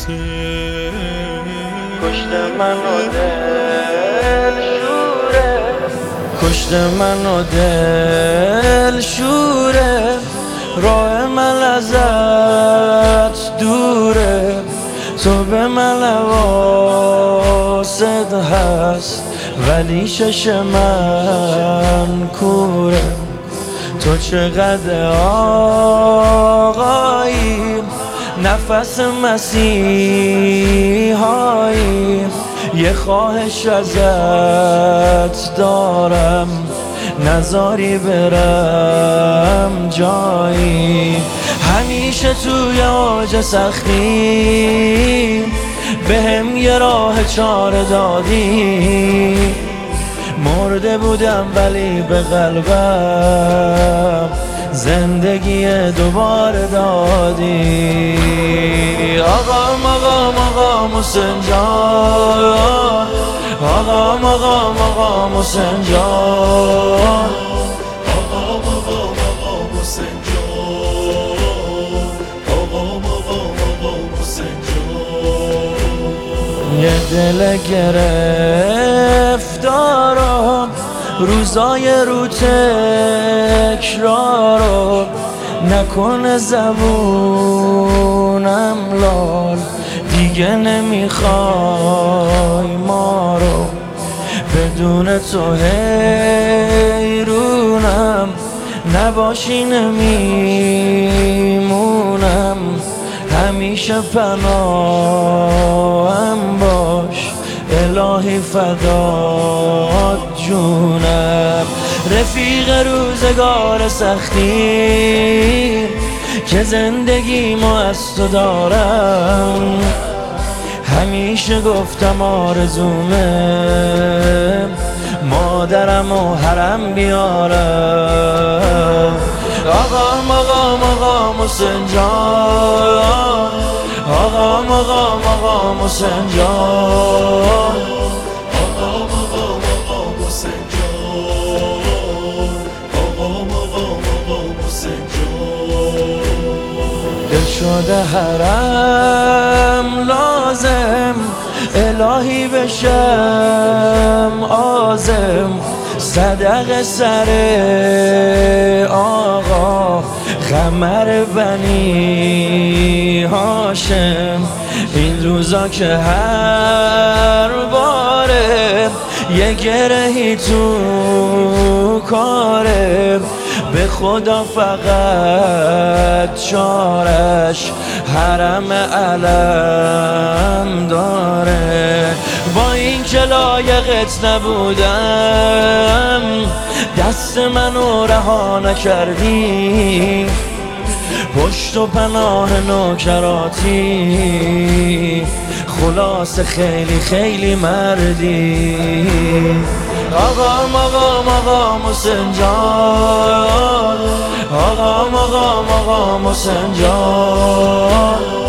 کشته منو دل شوره، کشته منو دل شوره، راه من ازت دوره، تو به من واسط هست ولی شش من کوره. تو چقدر آقایی، نفس مسیحایی، یه خواهش ازت دارم نذاری برم جایی. همیشه توی اوج سختی بهم یه راه چاره دادی، مرده بودم ولی به قلبم زندگی دوباره دادی. آقام آقام آقام حسین جان، آقام آقام آقام حسین جان، آقام آقام آقام حسین جان، آقام آقام آقام حسین جان. یه دل گرفتارم روزای رو تکرارم، نکنه زبونم لال دیگه نمیخوای ما رو. بدون تو حیرونم، نباشی نمیمونم، همیشه پناهم باش الهی فدات جونم. رفیق روزگار سختی که زندگی ما از تو دارم، همیشه گفتم آرزومه مادرم و حرم بیارم. آقام آقام آقام حسین جان، آقام آقام آقام حسین جان، آقام آقام آقام حسین جان، آقام آقام آقام حسین جان. دل شده حرم لازم الهی بشم عازم، صدق سر آقا قمر بنی هاشم. این روزا که هر باره یه گرهی تو کاره، به خدا فقط چارش حرم علم داره. با این که لایقت نبودم دست منو رها نکردی، پشت و پناه نوکراتی، خلاص خیلی خیلی مردی. آقام آقام آقام حسین جان، آقام آقام آقام حسین جان.